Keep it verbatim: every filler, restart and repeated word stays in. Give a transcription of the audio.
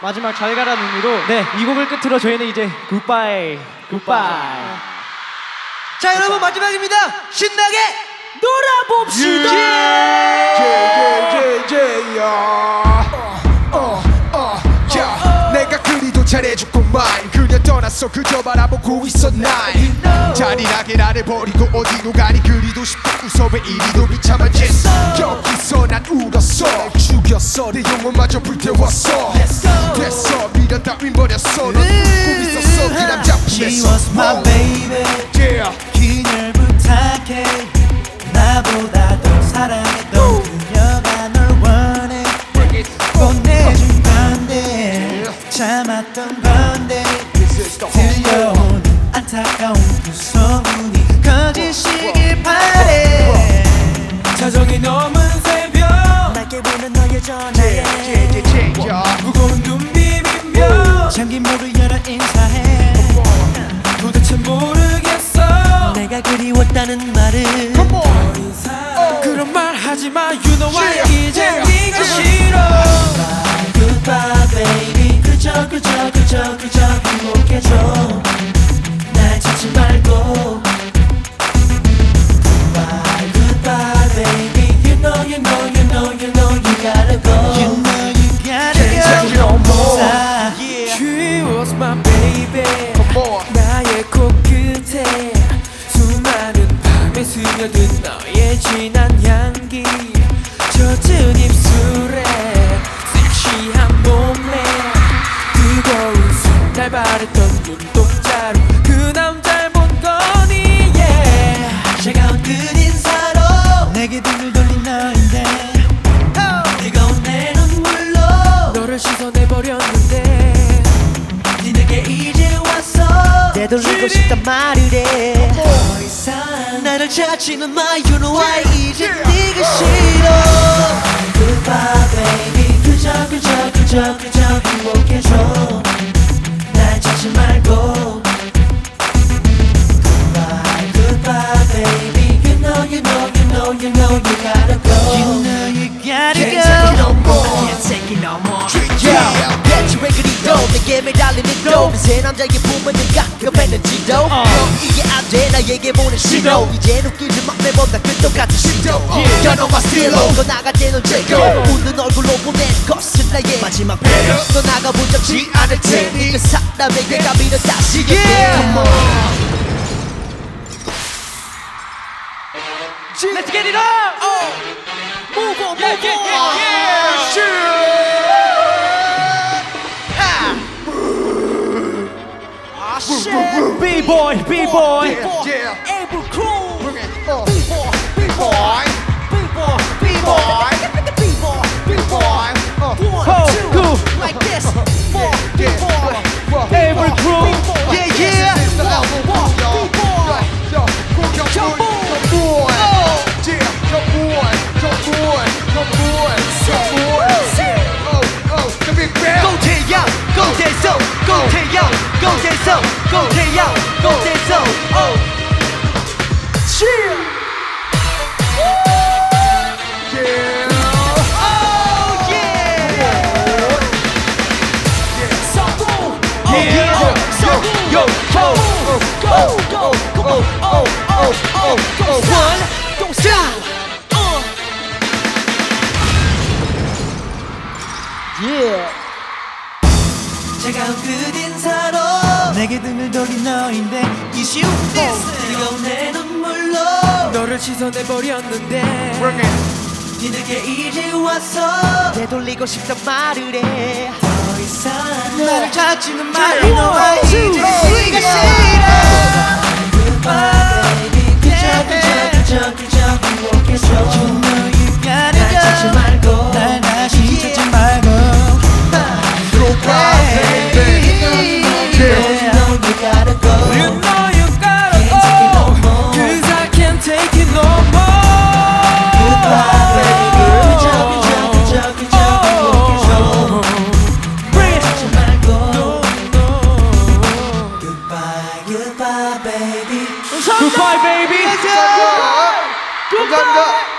마지막 잘 가라는 의미로 네, 이 곡을 끝으로 저희는 이제 굿바이 굿바이. 자 여러분 마지막입니다. 신나게 놀아봅시다. 내가 그리도 잘해줬구만. 그녀 떠났어 그저 바라보고 있어 난 잔인하게 나를 버리고 어디로 가니. 그리도 싶어 웃어 왜 이리도 비참하겠어. 여기서 난 울었어 날 죽였어 내 영혼마저 불태웠어. 됐어 미련 따윈 버렸어. 넌 웃고 있었어 그 남자 She 품에서. was my baby. Yeah. 그녀를 부탁해. 나보다 더 사랑했던 그녀가 널 원해. 보내준 건데 참았던 건데 들려온 안타까운 그 소문이 커지시길 바래. 자정이 넘은 새벽 날 깨우는 너의 전화에 무거운 눈 비비며 잠긴 문을 열어 인사해. 도대체 모르겠어 내가 그리웠다는 말을. 더 이상 그런 말 하지마 You know why 이제 네가 싫어. Bye goodbye baby 그저 그저 그저 그저 행복해져 날 찾지 말고. Bye goodbye baby You know you know you know you know you gotta go. You know you gotta Can't take it no more. yeah. She was my baby. Come on. 나의 코끝에 수많은 밤에 스며든 너의 진한 향기. 젖은 입술에 섹시한 몸매 뜨거운 손날 바랬던 눈동자로 그 남자를 본 거니. yeah. 차가운 끝 인사로 내게 등을 돌린 너인데 뜨거운 내 눈물로 너를 씻어내버렸는데 니네게 이제 왔어 되돌리고 싶단 말을 해. 더 이상 나를 찾지는 마 You know why 이제 네가 싫어. Goodbye baby 그저 그저 그저 그저 행복해져 날 찾지 말고. Goodbye goodbye baby You know you know you know you know you gotta go. You know you gotta Can't go. take it no more. Can't take it no more. Yeah. 대체 왜 그리도 내게 매달리는 도 새 남자의 품은 내가 급했는지도 너 이게 안 돼 나에게 보낸 신호. 이제 웃기지 마 매번 다그 똑같은 신호. You know my stilo 너 나갈 때는 제거 웃는 얼굴로 보낸 것은 나의 마지막 배려. 너 나가본 적지 않을 테니 그 사람에게 감히는 다시 Come on. Let's get it up! Move on, Yeah, move yeah, on. yeah, yeah. Ah, shit. B-boy, B-boy. Yeah. Able crew. Bring it. Uh. B-boy. B-boy, B-boy. B-boy, B-boy. Uh. one, Ho, two, go. like this. Four, Yeah. B-boy, Well, Every crew. yeah, yeah. It's the level. One, Yo, B-boy. yo, yo, yo, Jump boy, on. yo, boy. Oh. Yeah, yo, boy, yo, boy, yo, boy, yo, boy. Oh, oh, the big band. Go 태양, go 대성, go 태양, go 대성, go 태양, go 대성. Oh. Chill. Yeah. Oh yeah. 성공. Oh Yeah. yeah. 성공. Yo, Go, go, go, go, oh, oh, oh, go. One, don't stop. Uh. Yeah. 차가운 끝 인사로 내게 등을 돌린 너인데 이슈 뜨거운 내 눈물로 너를 씻어내버렸는데 Bring it. 니네게 이제 왔어 되돌리고 싶단 말을 해. 더 이상 나를 찾지는 마 You know why 이제 네가 싫어. Goodbye baby 그저 그저 그저 그저 행복해져 You know you gotta go 날 찾지 말고 날 다시 찾지 말고. Goodbye, baby. You know you gotta go. You know you gotta Can't take it no go. more. Cause I can't take it no more. Goodbye baby 그저 그저 그저 그저 행복해져 Bring it. 찾지 말고. Goodbye goodbye baby Goodbye, baby. 감사합니다. 감사합니다.